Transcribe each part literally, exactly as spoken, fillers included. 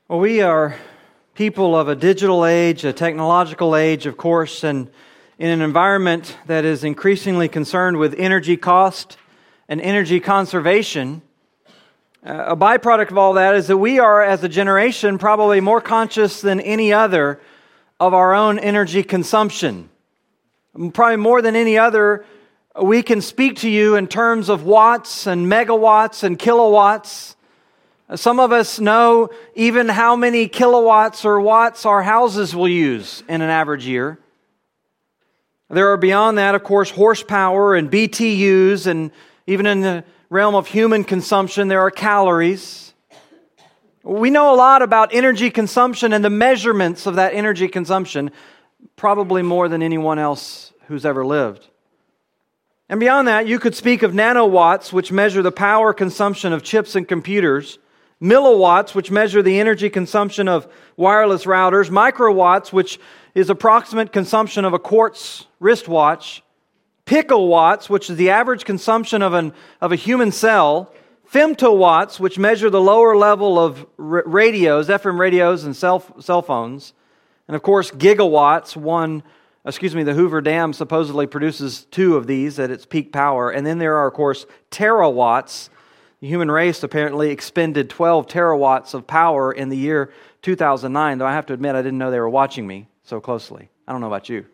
Well, we are people of a digital age, a technological age, of course, and in an environment that is increasingly concerned with energy cost and energy conservation. Uh, a byproduct of all that is that we are, as a generation, probably more conscious than any other of our own energy consumption. Probably more than any other, we can speak to you in terms of watts and megawatts and kilowatts. Some of us know even how many kilowatts or watts our houses will use in an average year. There are beyond that, of course, horsepower and B T Us, and even in the realm of human consumption, there are calories. We know a lot about energy consumption and the measurements of that energy consumption, probably more than anyone else who's ever lived. And beyond that, you could speak of nanowatts, which measure the power consumption of chips and computers, milliwatts, which measure the energy consumption of wireless routers, microwatts, which is approximate consumption of a quartz wristwatch, picowatts, which is the average consumption of an of a human cell, femtowatts, which measure the lower level of r- radios, F M radios and cell cell phones, and of course gigawatts. One, excuse me, the Hoover Dam supposedly produces two of these at its peak power, and then there are of course terawatts. The human race apparently expended twelve terawatts of power in the year two thousand nine, though I have to admit I didn't know they were watching me so closely. I don't know about you.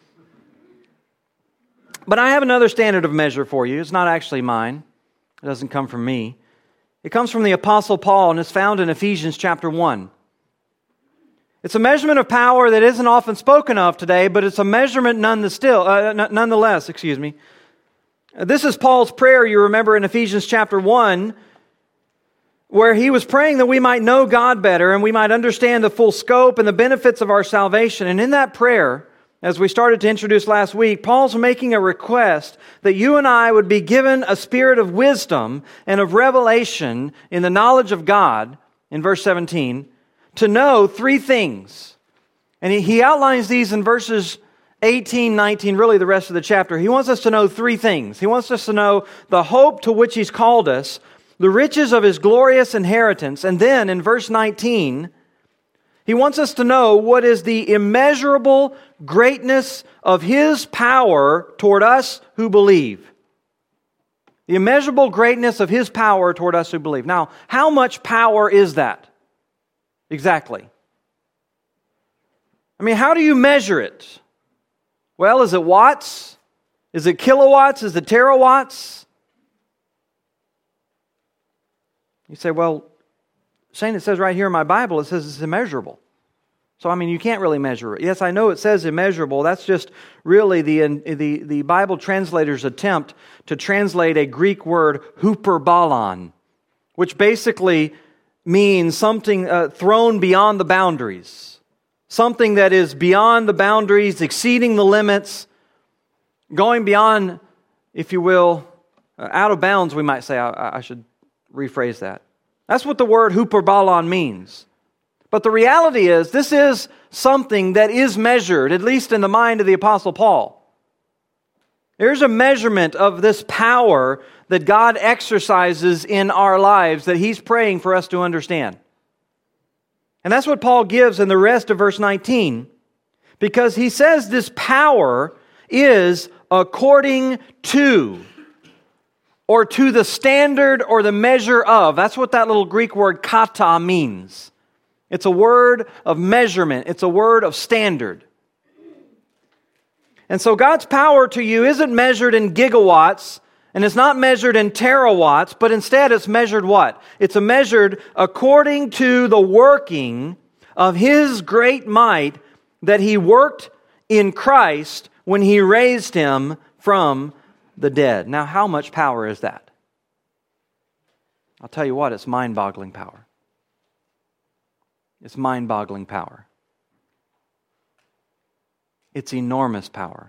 But I have another standard of measure for you. It's not actually mine. It doesn't come from me. It comes from the Apostle Paul and is found in Ephesians chapter one. It's a measurement of power that isn't often spoken of today, but it's a measurement none the still, uh, nonetheless, excuse me. This is Paul's prayer, you remember, in Ephesians chapter one, where he was praying that we might know God better and we might understand the full scope and the benefits of our salvation. And in that prayer, as we started to introduce last week, Paul's making a request that you and I would be given a spirit of wisdom and of revelation in the knowledge of God, in verse seventeen, to know three things. And he outlines these in verses eighteen, nineteen, really the rest of the chapter. He wants us to know three things. He wants us to know the hope to which He's called us, the riches of His glorious inheritance, and then in verse nineteen, He wants us to know what is the immeasurable greatness of His power toward us who believe. The immeasurable greatness of His power toward us who believe. Now, how much power is that? Exactly. I mean, how do you measure it? Well, is it watts? Is it kilowatts? Is it terawatts? You say, well, Shane, it says right here in my Bible, it says it's immeasurable. So, I mean, you can't really measure it. Yes, I know it says immeasurable. That's just really the, the, the Bible translator's attempt to translate a Greek word, huperbalon, which basically means something uh, thrown beyond the boundaries. Something that is beyond the boundaries, exceeding the limits, going beyond, if you will, uh, out of bounds, we might say. I, I should rephrase that. That's what the word huperbalon means. But the reality is, this is something that is measured, at least in the mind of the Apostle Paul. There's a measurement of this power that God exercises in our lives that He's praying for us to understand. And that's what Paul gives in the rest of verse nineteen, because he says this power is according to, or to the standard or the measure of. That's what that little Greek word kata means. It's a word of measurement. It's a word of standard. And so God's power to you isn't measured in gigawatts, and it's not measured in terawatts, but instead it's measured what? It's measured according to the working of His great might that He worked in Christ when He raised Him from the dead. Now, how much power is that? I'll tell you what, it's mind-boggling power. It's mind-boggling power. It's enormous power.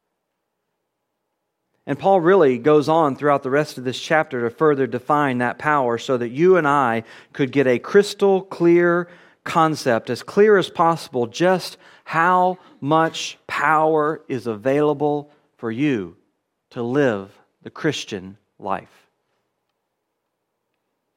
And Paul really goes on throughout the rest of this chapter to further define that power so that you and I could get a crystal clear concept, as clear as possible, just how much power is available for you to live the Christian life.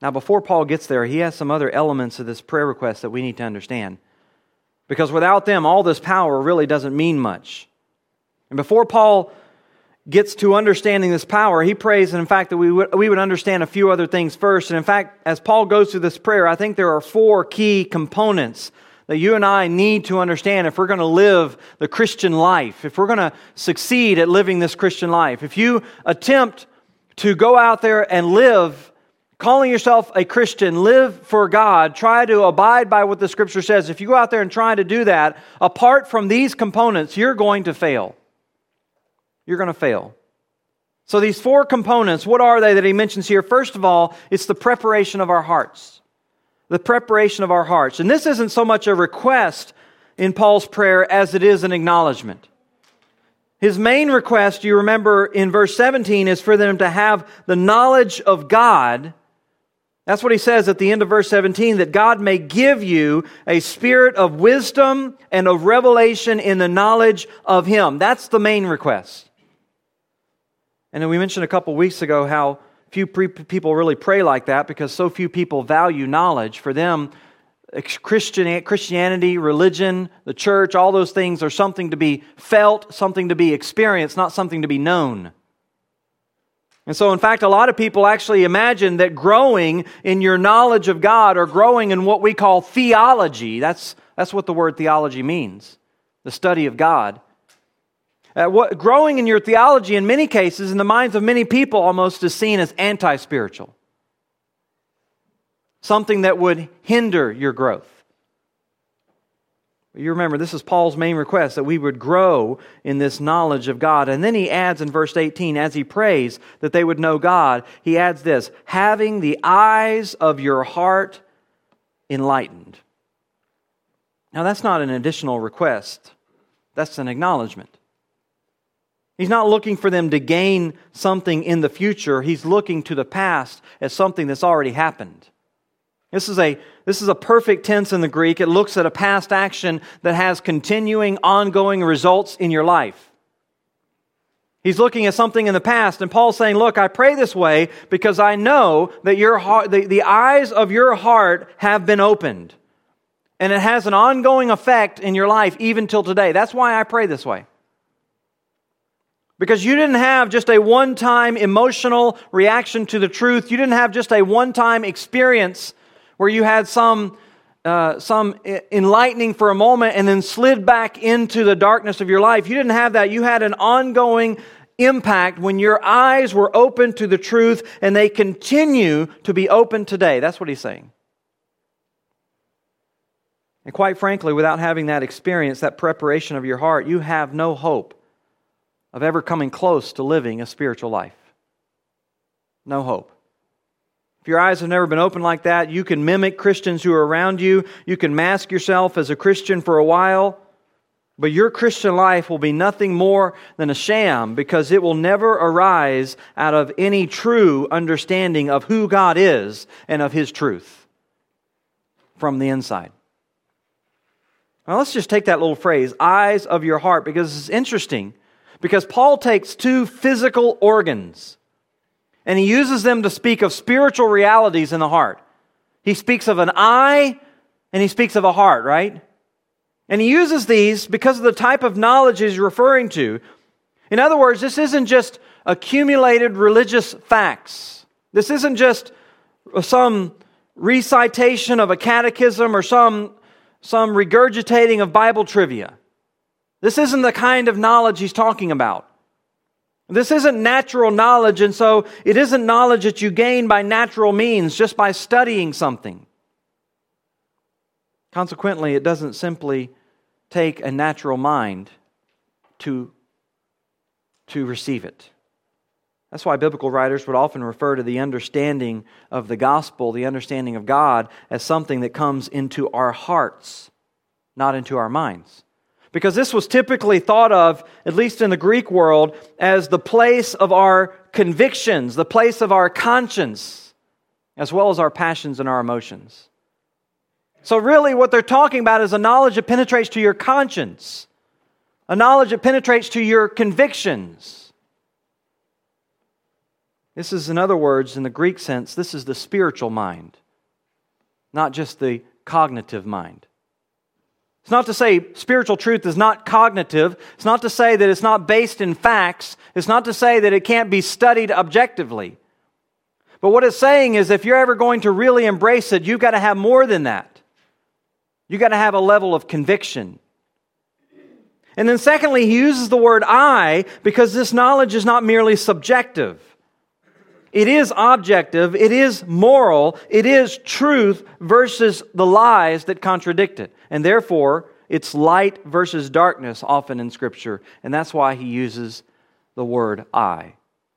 Now, before Paul gets there, he has some other elements of this prayer request that we need to understand. Because without them, all this power really doesn't mean much. And before Paul gets to understanding this power, he prays, and in fact, that we would, we would understand a few other things first. And in fact, as Paul goes through this prayer, I think there are four key components that you and I need to understand if we're going to live the Christian life, if we're going to succeed at living this Christian life. If you attempt to go out there and live calling yourself a Christian, live for God, try to abide by what the Scripture says, if you go out there and try to do that, apart from these components, you're going to fail. You're going to fail. So these four components, what are they that he mentions here? First of all, it's the preparation of our hearts. The preparation of our hearts. And this isn't so much a request in Paul's prayer as it is an acknowledgement. His main request, you remember in verse seventeen, is for them to have the knowledge of God. That's what he says at the end of verse seventeen, that God may give you a spirit of wisdom and of revelation in the knowledge of Him. That's the main request. And then we mentioned a couple weeks ago how few pre- people really pray like that because so few people value knowledge. For them, Christian, Christianity, religion, the church, all those things are something to be felt, something to be experienced, not something to be known. And so, in fact, a lot of people actually imagine that growing in your knowledge of God or growing in what we call theology, that's, that's what the word theology means, the study of God. Uh, what, growing in your theology, in many cases, in the minds of many people, almost is seen as anti-spiritual. Something that would hinder your growth. You remember, this is Paul's main request, that we would grow in this knowledge of God. And then he adds in verse eighteen, as he prays that they would know God, he adds this, having the eyes of your heart enlightened. Now that's not an additional request. That's an acknowledgement. He's not looking for them to gain something in the future. He's looking to the past as something that's already happened. This is a this is a perfect tense in the Greek. It looks at a past action that has continuing, ongoing results in your life. He's looking at something in the past, and Paul's saying, look, I pray this way because I know that your heart, the, the eyes of your heart have been opened. And it has an ongoing effect in your life even till today. That's why I pray this way. Because you didn't have just a one-time emotional reaction to the truth. You didn't have just a one-time experience where you had some uh, some enlightening for a moment and then slid back into the darkness of your life. You didn't have that. You had an ongoing impact when your eyes were open to the truth, and they continue to be open today. That's what he's saying. And quite frankly, without having that experience, that preparation of your heart, you have no hope of ever coming close to living a spiritual life. No hope. If your eyes have never been opened like that, you can mimic Christians who are around you. You can mask yourself as a Christian for a while. But your Christian life will be nothing more than a sham because it will never arise out of any true understanding of who God is and of His truth from the inside. Now let's just take that little phrase, eyes of your heart, because it's interesting. Because Paul takes two physical organs and he uses them to speak of spiritual realities in the heart. He speaks of an eye and he speaks of a heart, right? And he uses these because of the type of knowledge he's referring to. In other words, this isn't just accumulated religious facts. This isn't just some recitation of a catechism or some, some regurgitating of Bible trivia. This isn't the kind of knowledge he's talking about. This isn't natural knowledge, and so it isn't knowledge that you gain by natural means, just by studying something. Consequently, it doesn't simply take a natural mind to, to receive it. That's why biblical writers would often refer to the understanding of the gospel, the understanding of God, as something that comes into our hearts, not into our minds. Because this was typically thought of, at least in the Greek world, as the place of our convictions, the place of our conscience, as well as our passions and our emotions. So really what they're talking about is a knowledge that penetrates to your conscience, a knowledge that penetrates to your convictions. This is, in other words, in the Greek sense, this is the spiritual mind, not just the cognitive mind. It's not to say spiritual truth is not cognitive. It's not to say that it's not based in facts. It's not to say that it can't be studied objectively. But what it's saying is if you're ever going to really embrace it, you've got to have more than that. You've got to have a level of conviction. And then secondly, he uses the word I because this knowledge is not merely subjective. It is objective, it is moral, it is truth versus the lies that contradict it. And therefore, it's light versus darkness often in Scripture. And that's why he uses the word I.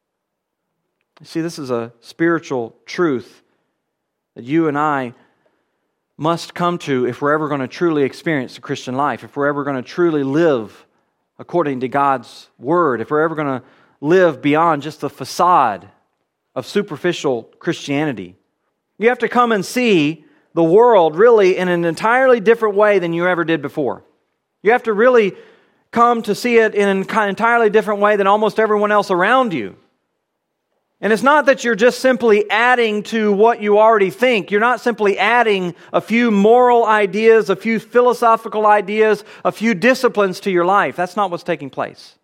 You see, this is a spiritual truth that you and I must come to if we're ever going to truly experience the Christian life, if we're ever going to truly live according to God's Word, if we're ever going to live beyond just the facade of superficial Christianity. You have to come and see the world really in an entirely different way than you ever did before. You have to really come to see it in an entirely different way than almost everyone else around you. And it's not that you're just simply adding to what you already think. You're not simply adding a few moral ideas, a few philosophical ideas, a few disciplines to your life. That's not what's taking place.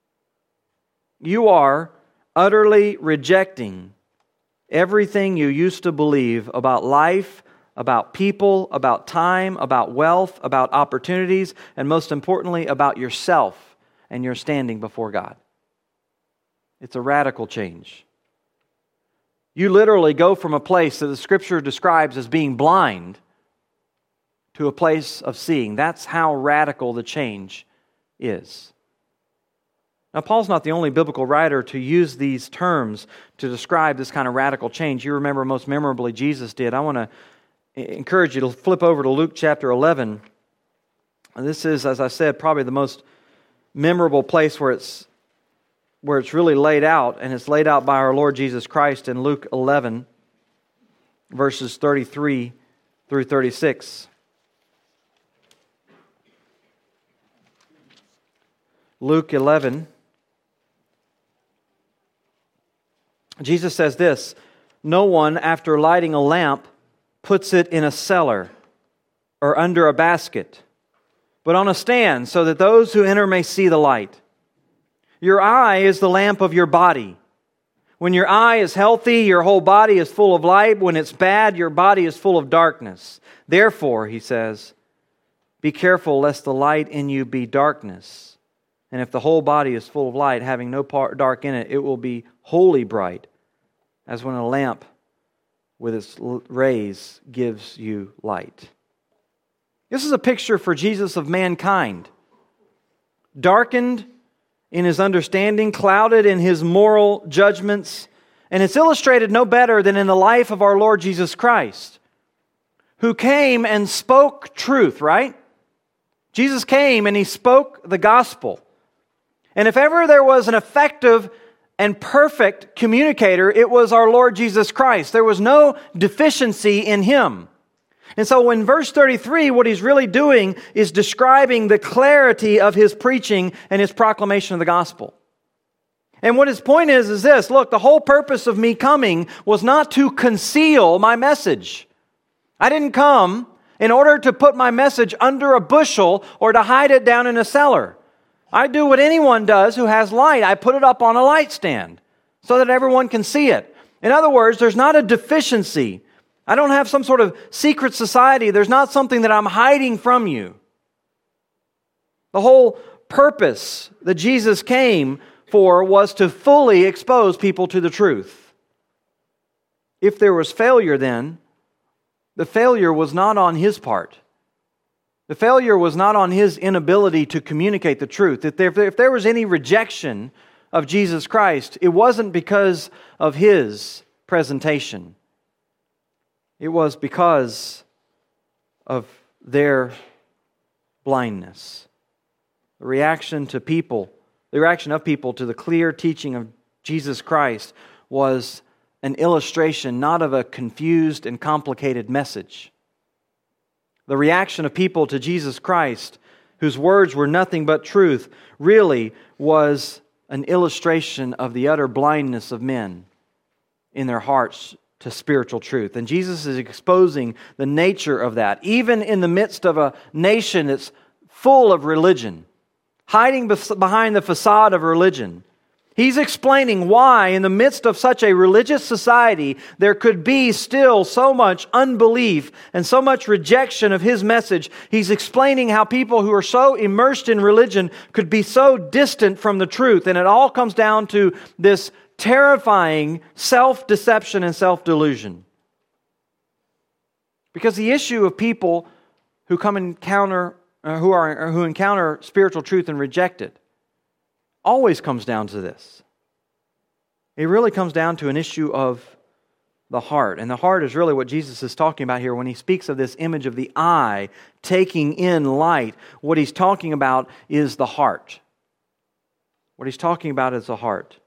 You are utterly rejecting everything you used to believe about life, about people, about time, about wealth, about opportunities, and most importantly, about yourself and your standing before God. It's a radical change. You literally go from a place that the Scripture describes as being blind to a place of seeing. That's how radical the change is. Now, Paul's not the only biblical writer to use these terms to describe this kind of radical change. You remember most memorably Jesus did. I want to encourage you to flip over to Luke chapter eleven. And this is, as I said, probably the most memorable place where it's where it's really laid out, and it's laid out by our Lord Jesus Christ in Luke eleven, verses thirty-three through thirty-six. Luke eleven. Jesus says this, "No one, after lighting a lamp, puts it in a cellar or under a basket, but on a stand, so that those who enter may see the light. Your eye is the lamp of your body. When your eye is healthy, your whole body is full of light. When it's bad, your body is full of darkness. Therefore," he says, "be careful lest the light in you be darkness. And if the whole body is full of light, having no part dark in it, it will be wholly bright, as when a lamp with its rays gives you light." This is a picture for Jesus of mankind. Darkened in his understanding, clouded in his moral judgments, and it's illustrated no better than in the life of our Lord Jesus Christ, who came and spoke truth, right? Jesus came and he spoke the gospel. And if ever there was an effective and perfect communicator, it was our Lord Jesus Christ. There was no deficiency in him. And so in verse thirty-three, what he's really doing is describing the clarity of his preaching and his proclamation of the gospel. And what his point is, is this: look, the whole purpose of me coming was not to conceal my message. I didn't come in order to put my message under a bushel or to hide it down in a cellar. I do what anyone does who has light. I put it up on a light stand so that everyone can see it. In other words, there's not a deficiency. I don't have some sort of secret society. There's not something that I'm hiding from you. The whole purpose that Jesus came for was to fully expose people to the truth. If there was failure then, the failure was not on his part. The failure was not on his inability to communicate the truth. If there, if there was any rejection of Jesus Christ, it wasn't because of his presentation. It was because of their blindness. The reaction to people, the reaction of people to the clear teaching of Jesus Christ was an illustration not of a confused and complicated message. The reaction of people to Jesus Christ, whose words were nothing but truth, really was an illustration of the utter blindness of men in their hearts to spiritual truth. And Jesus is exposing the nature of that, even in the midst of a nation that's full of religion, hiding behind the facade of religion. He's explaining why, in the midst of such a religious society, there could be still so much unbelief and so much rejection of His message. He's explaining how people who are so immersed in religion could be so distant from the truth. And it all comes down to this terrifying self-deception and self-delusion. Because the issue of people who come encounter, uh, who are who encounter spiritual truth and reject it, always comes down to this. It really comes down to an issue of the heart. And the heart is really what Jesus is talking about here when He speaks of this image of the eye taking in light. What He's talking about is the heart. What He's talking about is the heart.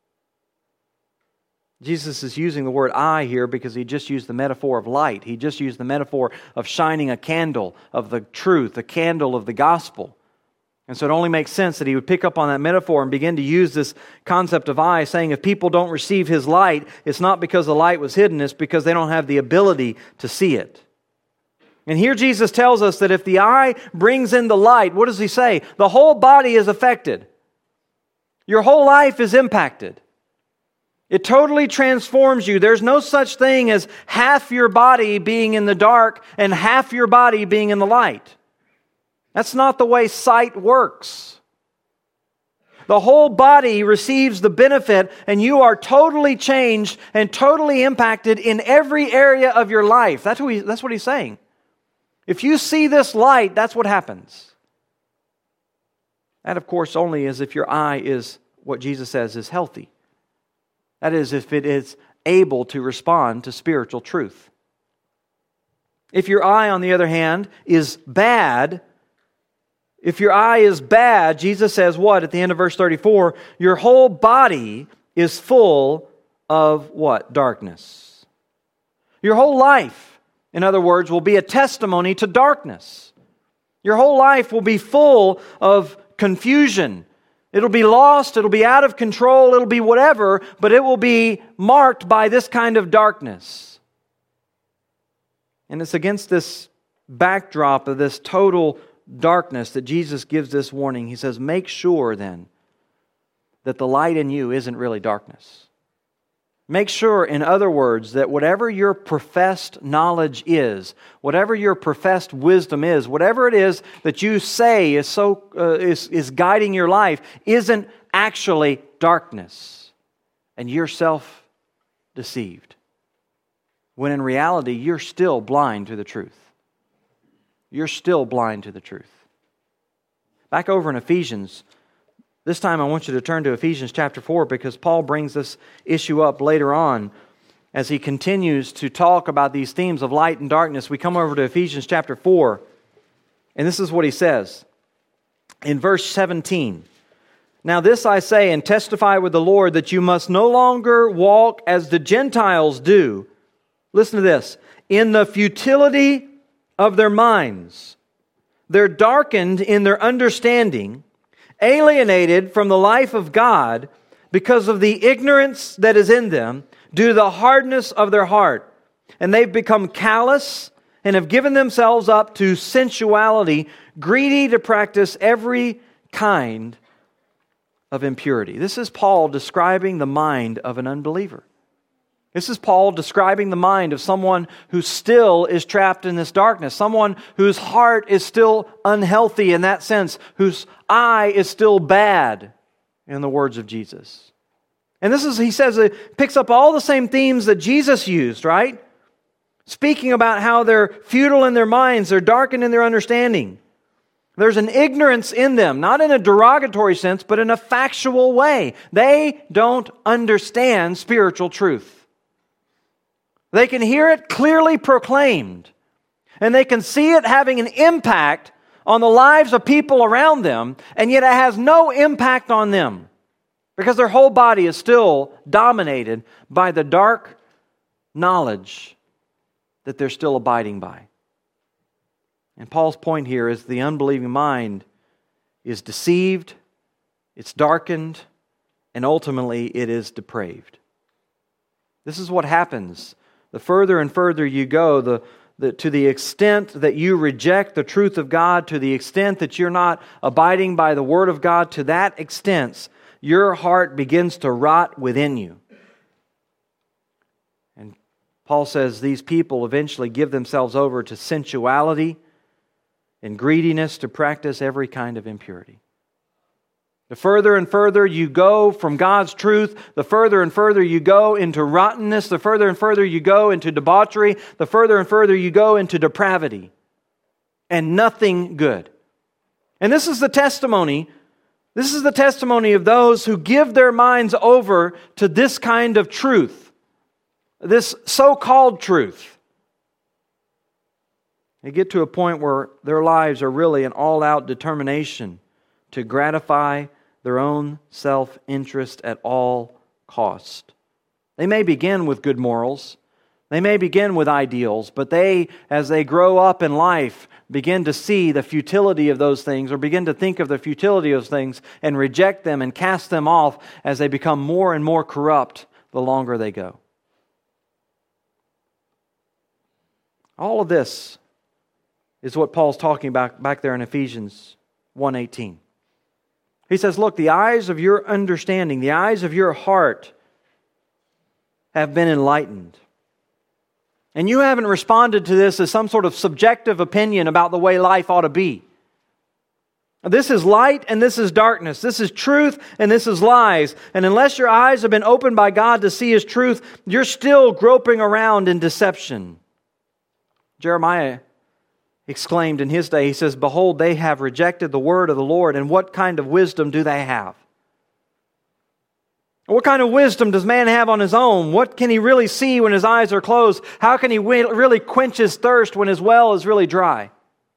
Jesus is using the word eye here because He just used the metaphor of light. He just used the metaphor of shining a candle of the truth, a candle of the gospel. And so it only makes sense that He would pick up on that metaphor and begin to use this concept of eye, saying if people don't receive His light, it's not because the light was hidden, it's because they don't have the ability to see it. And here Jesus tells us that if the eye brings in the light, what does He say? The whole body is affected. Your whole life is impacted. It totally transforms you. There's no such thing as half your body being in the dark and half your body being in the light. That's not the way sight works. The whole body receives the benefit, and you are totally changed and totally impacted in every area of your life. That's what, he, that's what He's saying. If you see this light, that's what happens. That, of course, only is if your eye is, what Jesus says, is healthy. That is, if it is able to respond to spiritual truth. If your eye, on the other hand, is bad, if your eye is bad, Jesus says what at the end of verse thirty-four? Your whole body is full of what? Darkness. Your whole life, in other words, will be a testimony to darkness. Your whole life will be full of confusion. It'll be lost, it'll be out of control, it'll be whatever, but it will be marked by this kind of darkness. And it's against this backdrop of this total darkness that Jesus gives this warning. He says, make sure then that the light in you isn't really darkness. Make sure, in other words, that whatever your professed knowledge is, whatever your professed wisdom is, whatever it is that you say is so uh, is, is guiding your life, isn't actually darkness, and you're self-deceived. When in reality, you're still blind to the truth. You're still blind to the truth. Back over in Ephesians, this time I want you to turn to Ephesians chapter four because Paul brings this issue up later on as he continues to talk about these themes of light and darkness. We come over to Ephesians chapter four, and this is what he says in verse seventeen. Now this I say and testify with the Lord that you must no longer walk as the Gentiles do. Listen to this. In the futility of their minds. They're darkened in their understanding, alienated from the life of God because of the ignorance that is in them due to the hardness of their heart. And they've become callous and have given themselves up to sensuality, greedy to practice every kind of impurity. This is Paul describing the mind of an unbeliever. This is Paul describing the mind of someone who still is trapped in this darkness, someone whose heart is still unhealthy in that sense, whose eye is still bad, in the words of Jesus. And this is, he says, it picks up all the same themes that Jesus used, right? Speaking about how they're futile in their minds, they're darkened in their understanding. There's an ignorance in them, not in a derogatory sense, but in a factual way. They don't understand spiritual truth. They can hear it clearly proclaimed, and they can see it having an impact on the lives of people around them, and yet it has no impact on them because their whole body is still dominated by the dark knowledge that they're still abiding by. And Paul's point here is the unbelieving mind is deceived, it's darkened, and ultimately it is depraved. This is what happens. The further and further you go, the, the to the extent that you reject the truth of God, to the extent that you're not abiding by the Word of God, to that extent, your heart begins to rot within you. And Paul says these people eventually give themselves over to sensuality and greediness to practice every kind of impurity. The further and further you go from God's truth, the further and further you go into rottenness, the further and further you go into debauchery, the further and further you go into depravity, and nothing good. And this is the testimony, this is the testimony of those who give their minds over to this kind of truth, this so-called truth. They get to a point where their lives are really an all-out determination to gratify their own self-interest at all cost. They may begin with good morals, they may begin with ideals, but they, as they grow up in life, begin to see the futility of those things, or begin to think of the futility of those things, and reject them and cast them off as they become more and more corrupt the longer they go. All of this is what Paul's talking about back there in Ephesians one eighteen. He says, look, the eyes of your understanding, the eyes of your heart have been enlightened. And you haven't responded to this as some sort of subjective opinion about the way life ought to be. This is light and this is darkness. This is truth and this is lies. And unless your eyes have been opened by God to see His truth, you're still groping around in deception. Jeremiah exclaimed in his day, he says, behold, they have rejected the word of the Lord, and what kind of wisdom do they have? What kind of wisdom does man have on his own? What can he really see when his eyes are closed? How can he really quench his thirst when his well is really dry?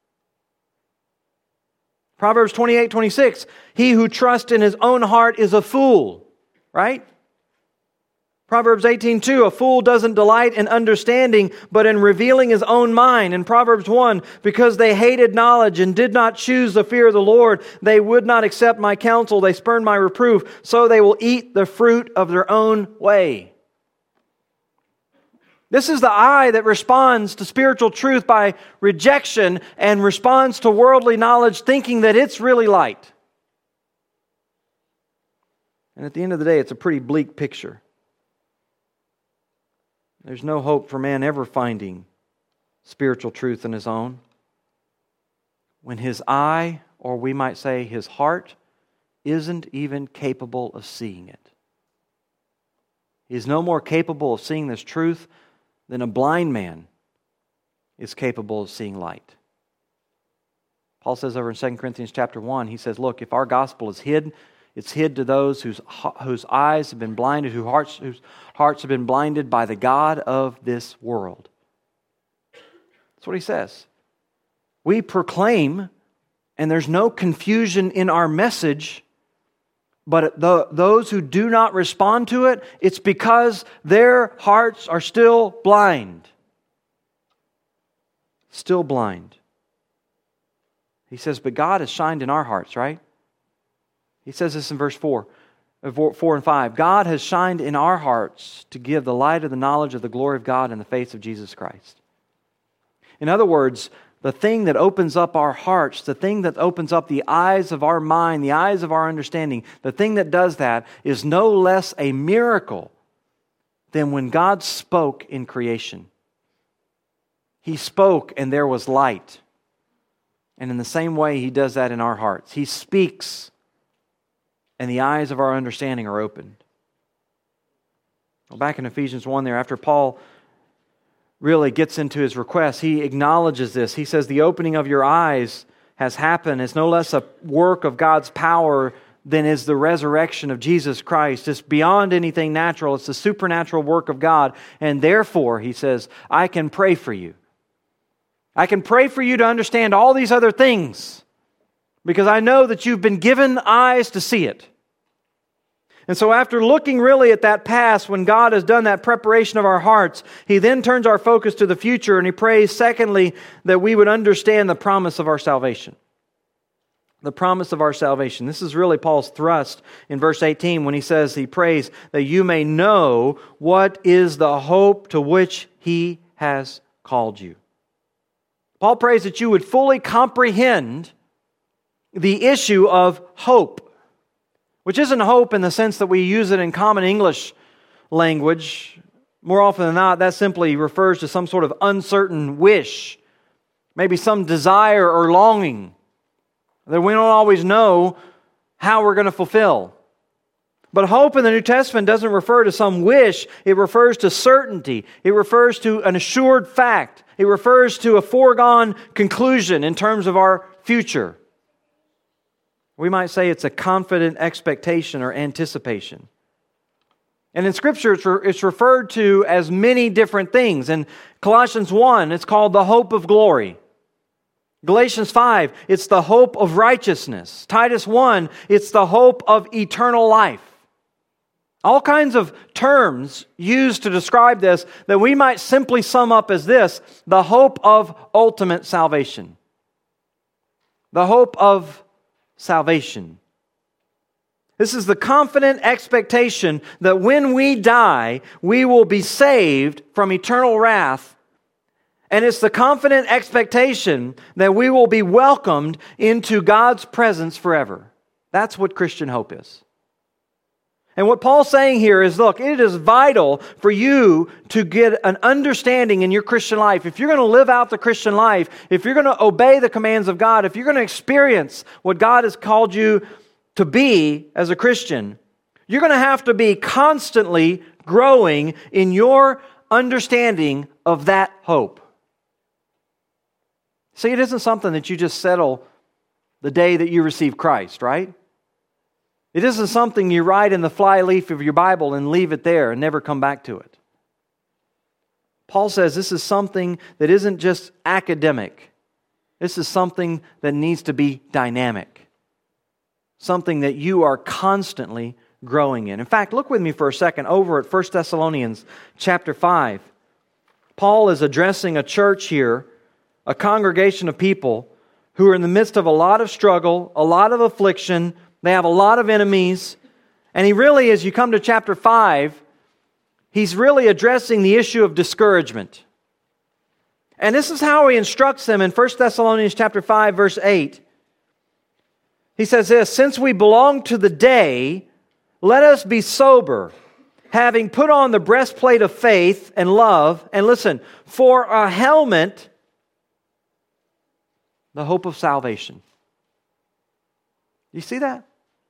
Proverbs twenty-eight twenty-six, he who trusts in his own heart is a fool, right? Proverbs eighteen two, a fool doesn't delight in understanding, but in revealing his own mind. In Proverbs one, because they hated knowledge and did not choose the fear of the Lord, they would not accept my counsel, they spurned my reproof, so they will eat the fruit of their own way. This is the eye that responds to spiritual truth by rejection and responds to worldly knowledge thinking that it's really light. And at the end of the day, it's a pretty bleak picture. There's no hope for man ever finding spiritual truth in his own when his eye, or we might say his heart, isn't even capable of seeing it. He is no more capable of seeing this truth than a blind man is capable of seeing light. Paul says over in Second Corinthians chapter one, he says, look, if our gospel is hid, it's hid to those whose, whose eyes have been blinded, whose hearts, whose hearts have been blinded by the god of this world. That's what he says. We proclaim, and there's no confusion in our message, but the, those who do not respond to it, it's because their hearts are still blind. Still blind. He says, but God has shined in our hearts, right? He says this in verse four, four and five. God has shined in our hearts to give the light of the knowledge of the glory of God in the face of Jesus Christ. In other words, the thing that opens up our hearts, the thing that opens up the eyes of our mind, the eyes of our understanding, the thing that does that is no less a miracle than when God spoke in creation. He spoke and there was light. And in the same way, He does that in our hearts. He speaks and the eyes of our understanding are opened. Well, back in Ephesians one there, after Paul really gets into his request, he acknowledges this. He says, the opening of your eyes has happened. It's no less a work of God's power than is the resurrection of Jesus Christ. It's beyond anything natural. It's the supernatural work of God. And therefore, he says, I can pray for you. I can pray for you to understand all these other things, because I know that you've been given eyes to see it. And so after looking really at that past, when God has done that preparation of our hearts, He then turns our focus to the future, and He prays, secondly, that we would understand the promise of our salvation. the promise of our salvation. This is really Paul's thrust in verse eighteen when he says, he prays that you may know what is the hope to which He has called you. Paul prays that you would fully comprehend the issue of hope, which isn't hope in the sense that we use it in common English language. More often than not, that simply refers to some sort of uncertain wish, maybe some desire or longing that we don't always know how we're going to fulfill. But hope in the New Testament doesn't refer to some wish. It refers to certainty. It refers to an assured fact. It refers to a foregone conclusion in terms of our future. We might say it's a confident expectation or anticipation. And in Scripture, it's, re- it's referred to as many different things. In Colossians one, it's called the hope of glory. Galatians five, it's the hope of righteousness. Titus one, it's the hope of eternal life. All kinds of terms used to describe this that we might simply sum up as this: the hope of ultimate salvation. The hope of salvation. This is the confident expectation that when we die, we will be saved from eternal wrath. And it's the confident expectation that we will be welcomed into God's presence forever. That's what Christian hope is. And what Paul's saying here is, look, it is vital for you to get an understanding in your Christian life. If you're going to live out the Christian life, if you're going to obey the commands of God, if you're going to experience what God has called you to be as a Christian, you're going to have to be constantly growing in your understanding of that hope. See, it isn't something that you just settle the day that you receive Christ, right? It isn't something you write in the flyleaf of your Bible and leave it there and never come back to it. Paul says this is something that isn't just academic. This is something that needs to be dynamic. Something that you are constantly growing in. In fact, look with me for a second over at First Thessalonians chapter five. Paul is addressing a church here, a congregation of people who are in the midst of a lot of struggle, a lot of affliction. They have a lot of enemies. And he really, as you come to chapter five, he's really addressing the issue of discouragement. And this is how he instructs them in First Thessalonians chapter five, verse eight. He says this: since we belong to the day, let us be sober, having put on the breastplate of faith and love, and listen, for a helmet, the hope of salvation. You see that?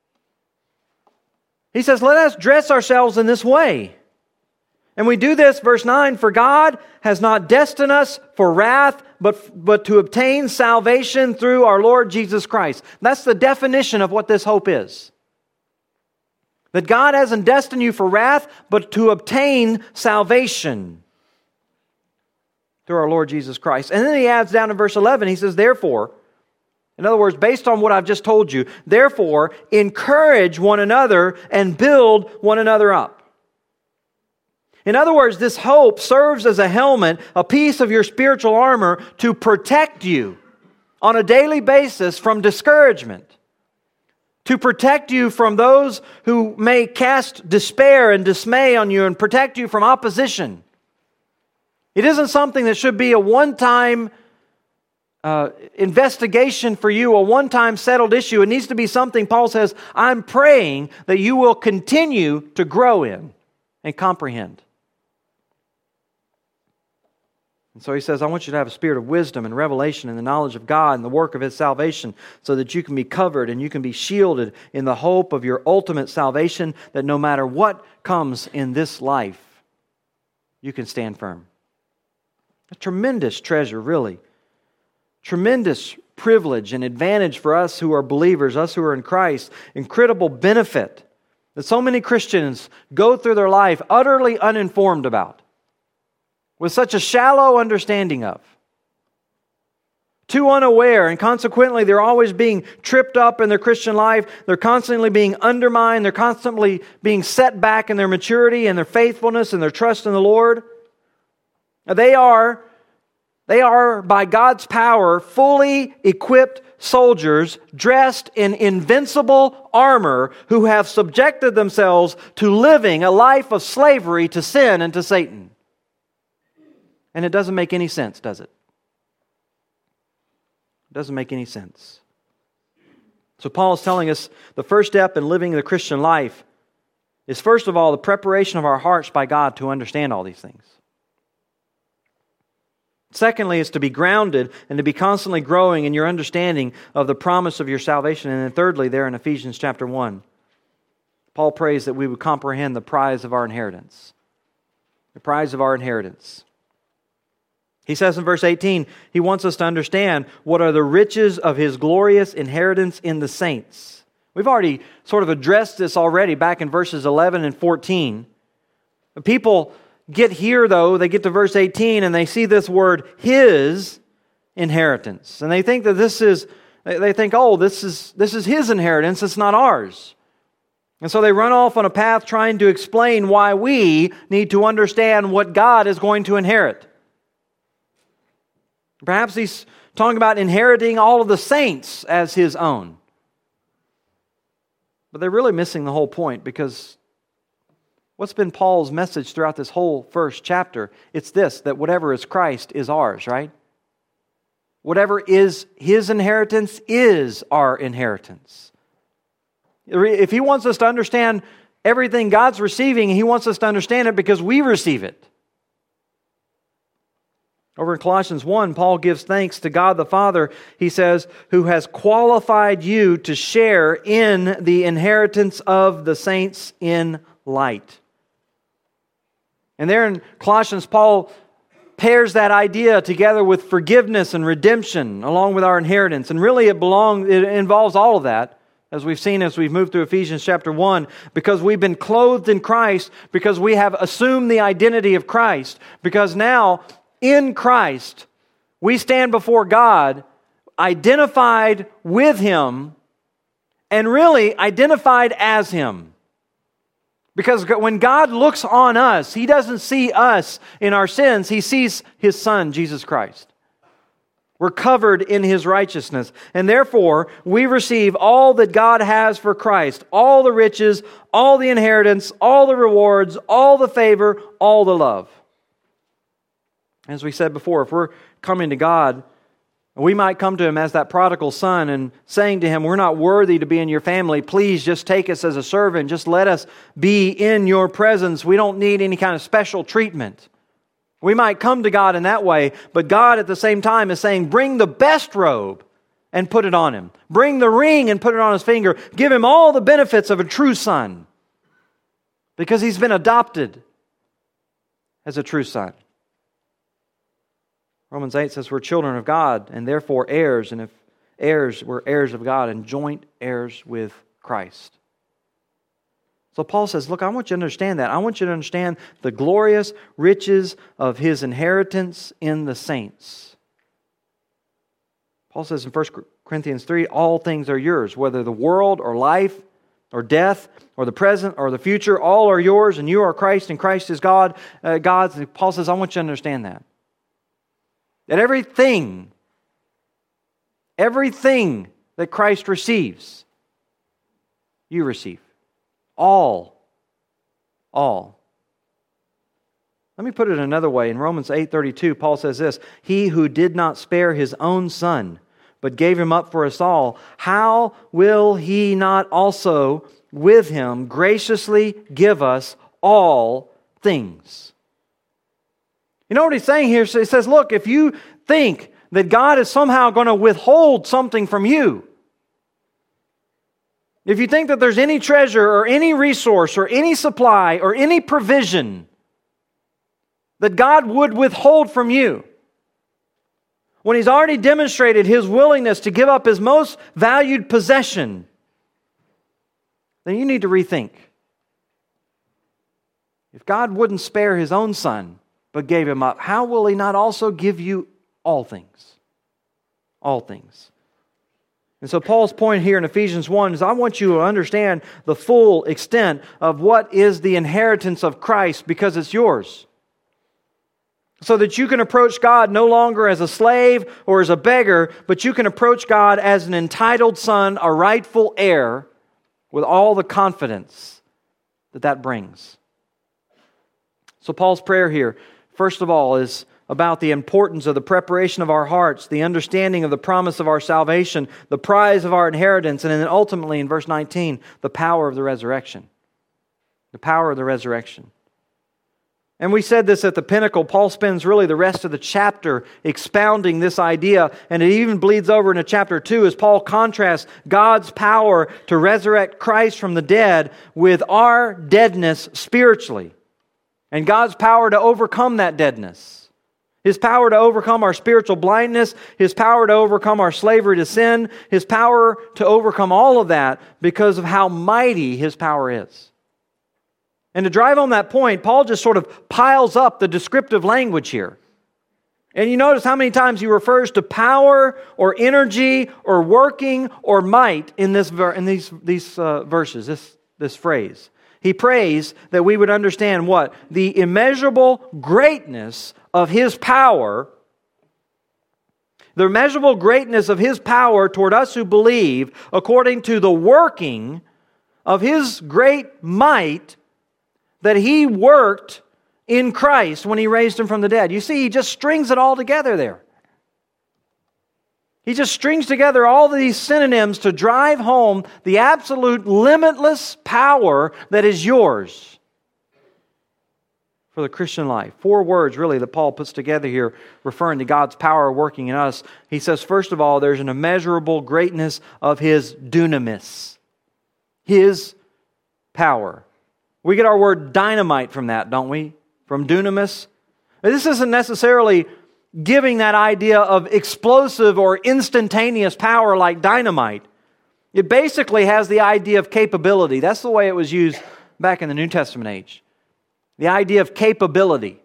He says, let us dress ourselves in this way. And we do this, verse nine, for God has not destined us for wrath, but, but to obtain salvation through our Lord Jesus Christ. That's the definition of what this hope is. That God hasn't destined you for wrath, but to obtain salvation through our Lord Jesus Christ. And then he adds down in verse eleven, he says, therefore, in other words, based on what I've just told you, therefore, encourage one another and build one another up. In other words, this hope serves as a helmet, a piece of your spiritual armor to protect you on a daily basis from discouragement, to protect you from those who may cast despair and dismay on you and protect you from opposition. It isn't something that should be a one-time Uh, investigation for you, a one-time settled issue. It needs to be something, Paul says, I'm praying that you will continue to grow in and comprehend. And so he says, I want you to have a spirit of wisdom and revelation and the knowledge of God and the work of His salvation so that you can be covered and you can be shielded in the hope of your ultimate salvation, that no matter what comes in this life, you can stand firm. A tremendous treasure, really. Tremendous privilege and advantage for us who are believers, us who are in Christ. Incredible benefit that so many Christians go through their life utterly uninformed about, with such a shallow understanding of. Too unaware, and consequently they're always being tripped up in their Christian life. They're constantly being undermined. They're constantly being set back in their maturity and their faithfulness and their trust in the Lord. They are They are, by God's power, fully equipped soldiers dressed in invincible armor who have subjected themselves to living a life of slavery to sin and to Satan. And it doesn't make any sense, does it? It doesn't make any sense. So Paul is telling us the first step in living the Christian life is, first of all, the preparation of our hearts by God to understand all these things. Secondly, is to be grounded and to be constantly growing in your understanding of the promise of your salvation. And then thirdly, there in Ephesians chapter one, Paul prays that we would comprehend the prize of our inheritance. The prize of our inheritance. He says in verse eighteen, he wants us to understand what are the riches of His glorious inheritance in the saints. We've already sort of addressed this already back in verses eleven and fourteen. People get here, though, they get to verse eighteen and they see this word, His inheritance. And they think that this is, they think, oh, this is, this is His inheritance, it's not ours. And so they run off on a path trying to explain why we need to understand what God is going to inherit. Perhaps he's talking about inheriting all of the saints as His own. But they're really missing the whole point, because what's been Paul's message throughout this whole first chapter? It's this, that whatever is Christ is ours, right? Whatever is His inheritance is our inheritance. If He wants us to understand everything God's receiving, He wants us to understand it because we receive it. Over in Colossians one, Paul gives thanks to God the Father, he says, who has qualified you to share in the inheritance of the saints in light. And there in Colossians, Paul pairs that idea together with forgiveness and redemption along with our inheritance. And really it belongs, it involves all of that, as we've seen as we've moved through Ephesians chapter one, because we've been clothed in Christ, because we have assumed the identity of Christ, because now in Christ we stand before God identified with Him and really identified as Him. Because when God looks on us, He doesn't see us in our sins. He sees His Son, Jesus Christ. We're covered in His righteousness. And therefore, we receive all that God has for Christ. All the riches, all the inheritance, all the rewards, all the favor, all the love. As we said before, if we're coming to God, we might come to Him as that prodigal son and saying to Him, we're not worthy to be in your family. Please just take us as a servant. Just let us be in your presence. We don't need any kind of special treatment. We might come to God in that way, but God at the same time is saying, bring the best robe and put it on him. Bring the ring and put it on his finger. Give him all the benefits of a true son, because he's been adopted as a true son. Romans eight says we're children of God and therefore heirs, and if heirs, we're heirs of God and joint heirs with Christ. So Paul says, look, I want you to understand that. I want you to understand the glorious riches of His inheritance in the saints. Paul says in First Corinthians three, all things are yours, whether the world or life or death or the present or the future, all are yours, and you are Christ and Christ is God. Uh, God's. Paul says, I want you to understand that. That everything, everything that Christ receives, you receive. All. All. Let me put it another way. In Romans eight thirty-two, Paul says this, He who did not spare His own Son, but gave Him up for us all, how will He not also with Him graciously give us all things? You know what he's saying here? He says, look, if you think that God is somehow going to withhold something from you, if you think that there's any treasure or any resource or any supply or any provision that God would withhold from you, when He's already demonstrated His willingness to give up His most valued possession, then you need to rethink. If God wouldn't spare His own Son, but gave Him up, how will He not also give you all things? All things. And so Paul's point here in Ephesians one is, I want you to understand the full extent of what is the inheritance of Christ, because it's yours. so that you can approach God no longer as a slave or as a beggar, but you can approach God as an entitled son, a rightful heir, with all the confidence that that brings. So Paul's prayer here, first of all, is about the importance of the preparation of our hearts, the understanding of the promise of our salvation, the prize of our inheritance, and then ultimately in verse nineteen, the power of the resurrection. The power of the resurrection. And we said this at the pinnacle. Paul spends really the rest of the chapter expounding this idea, and it even bleeds over into chapter two as Paul contrasts God's power to resurrect Christ from the dead with our deadness spiritually, and God's power to overcome that deadness. His power to overcome our spiritual blindness, His power to overcome our slavery to sin, His power to overcome all of that because of how mighty His power is. And to drive home that point, Paul just sort of piles up the descriptive language here. And you notice how many times he refers to power or energy or working or might in this in these these uh, verses, this this phrase. He prays that we would understand what? The immeasurable greatness of His power, the immeasurable greatness of His power toward us who believe, according to the working of His great might that He worked in Christ when He raised Him from the dead. You see, he just strings it all together there. He just strings together all these synonyms to drive home the absolute limitless power that is yours for the Christian life. Four words really that Paul puts together here referring to God's power working in us. He says, first of all, there's an immeasurable greatness of His dunamis, His power. We get our word dynamite from that, don't we? From dunamis. This isn't necessarily giving that idea of explosive or instantaneous power like dynamite. It basically has the idea of capability. That's the way it was used back in the New Testament age. The idea of capability.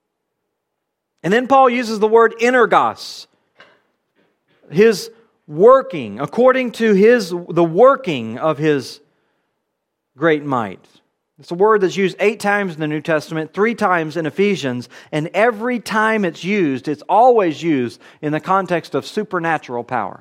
And then Paul uses the word energos. His working, according to his the working of His great might. It's a word that's used eight times in the New Testament, three times in Ephesians, and every time it's used, it's always used in the context of supernatural power.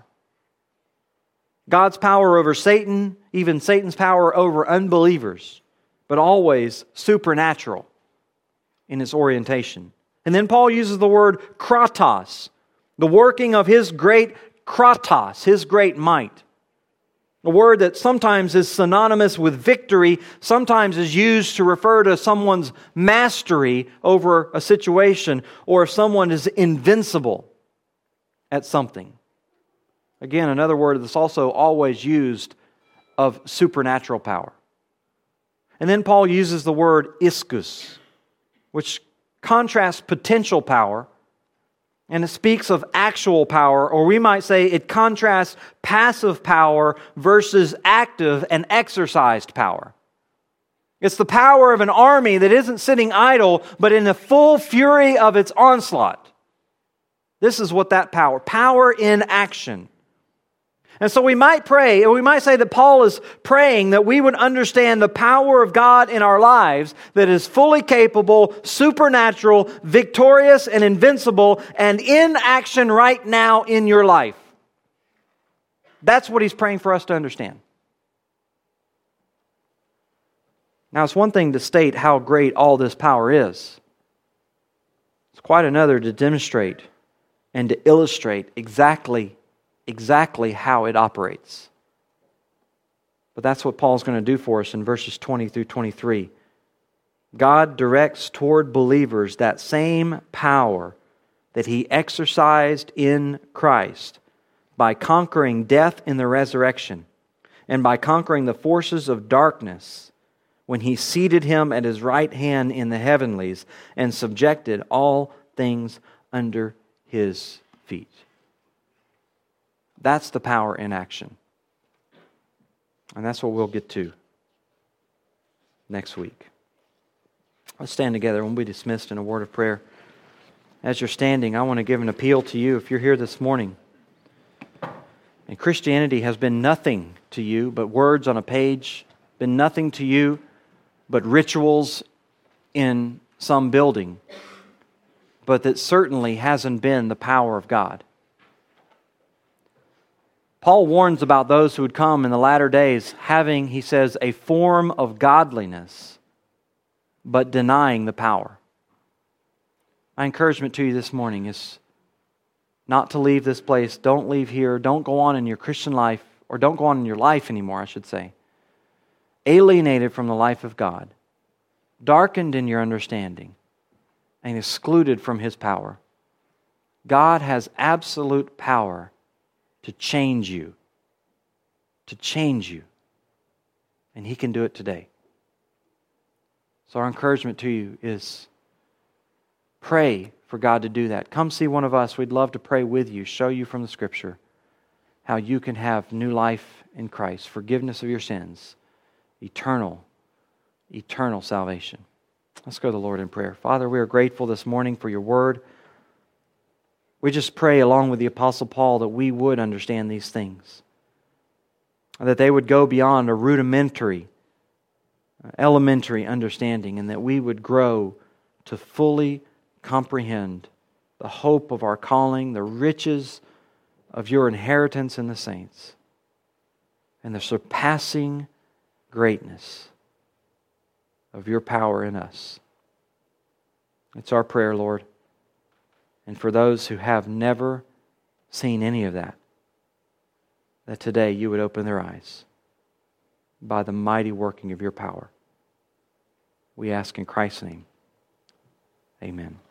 God's power over Satan, even Satan's power over unbelievers, but always supernatural in its orientation. And then Paul uses the word kratos, the working of His great kratos, His great might. A word that sometimes is synonymous with victory, sometimes is used to refer to someone's mastery over a situation, or if someone is invincible at something. Again, another word that's also always used of supernatural power. And then Paul uses the word ischus, which contrasts potential power, and it speaks of actual power, or we might say it contrasts passive power versus active and exercised power. It's the power of an army that isn't sitting idle, but in the full fury of its onslaught. This is what that power, power in action. And so we might pray, or we might say that Paul is praying that we would understand the power of God in our lives that is fully capable, supernatural, victorious, and invincible, and in action right now in your life. That's what he's praying for us to understand. Now, it's one thing to state how great all this power is. It's quite another to demonstrate and to illustrate exactly exactly how it operates. But that's what Paul's going to do for us in verses twenty through twenty-three. God directs toward believers that same power that He exercised in Christ by conquering death in the resurrection and by conquering the forces of darkness when He seated Him at His right hand in the heavenlies and subjected all things under His feet. That's the power in action. And that's what we'll get to next week. Let's stand together and we'll be dismissed in a word of prayer. As you're standing, I want to give an appeal to you. If you're here this morning and Christianity has been nothing to you but words on a page, been nothing to you but rituals in some building, but that certainly hasn't been the power of God. Paul warns about those who would come in the latter days having, he says, a form of godliness, but denying the power. My encouragement to you this morning is not to leave this place. Don't leave here. Don't go on in your Christian life, or don't go on in your life anymore, I should say, alienated from the life of God, darkened in your understanding, and excluded from His power. God has absolute power to change you, to change you, and He can do it today. So our encouragement to you is pray for God to do that. Come see one of us. We'd love to pray with you, show you from the Scripture how you can have new life in Christ, forgiveness of your sins, eternal, eternal salvation. Let's go to the Lord in prayer. Father, we are grateful this morning for your word. We just pray along with the Apostle Paul that we would understand these things, that they would go beyond a rudimentary, elementary understanding, and that we would grow to fully comprehend the hope of our calling, the riches of your inheritance in the saints, and the surpassing greatness of your power in us. It's our prayer, Lord. And for those who have never seen any of that, that today you would open their eyes by the mighty working of your power. We ask in Christ's name. Amen.